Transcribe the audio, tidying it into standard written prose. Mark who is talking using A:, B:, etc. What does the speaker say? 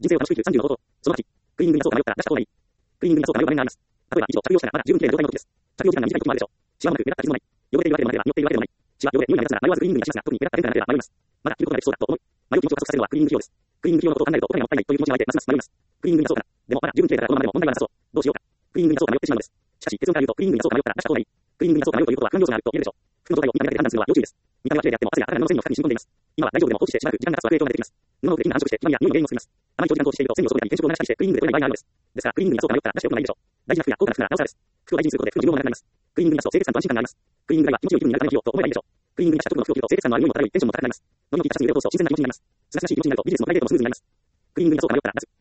A: 人生を楽しく生きる30の方法。その8、クリーニングにそうか迷ったら出した方がいい。クリーニングにそうか迷う場面があります。例えば、衣装を着用したらまだ十分綺麗な状態の時です。着用時間が短い時もあるでしょう。シワもなく、目立った傷もない。汚れているわけでもなければ、匂っているわけでもない。シワ、汚れ、匂いが目立つなら迷わずクリーニングに足しますが、特に目立った変化がなければ迷います。まだ着ることができそうだと思い、迷う気持ちを加速させるのはクリーニング費用です。クリーニング費用のことを考えるとお金がもったいないという気持ちになってますます迷います。クリーニングにそうかな。でもまだ十分綺麗だからこのままでも問題はなさそう。どうしようか。クリーニングにそうか迷ってしまうのです。しかし、結論から言うと、クリーニングにそうか迷ったら出した方がいい。クリーニングにそうか迷うということは不安要素があると言えるでしょう。服の状態を見た目だけで判断するのは要注意です。見た目は綺麗であっても汗が体の繊維の深くに染み込んでいます。今は大丈夫でも放置してしばらく時間が経つと悪影響が出てきます。布を着て菌が繁殖して、痛みや匂いの原因を作ります。あまり長時間放置していると繊維をそぼれたり変色を流したりしてクリーニングで取れない場合があるのです。ですから、クリーニングにそうか迷ったら出しておくのがいいでしょう。大事な服や高価な服ならなおさらです。服を大事にすることで服の寿命も長くなります。クリーニングに出すと清潔感と安心感があります。クリーニング代は気持ちよい気分になるための費用と思えばいいでしょう。クリーニングに出した直後の服を着ると清潔感のある匂いも漂いテンションも高くなります。飲みを切ったシャツに腕を通すと新鮮な気持ちになります。すがすがしい気持ちになるとビジネスもプライベートもスムーズになります。クリーニングにそうか迷ったら出す。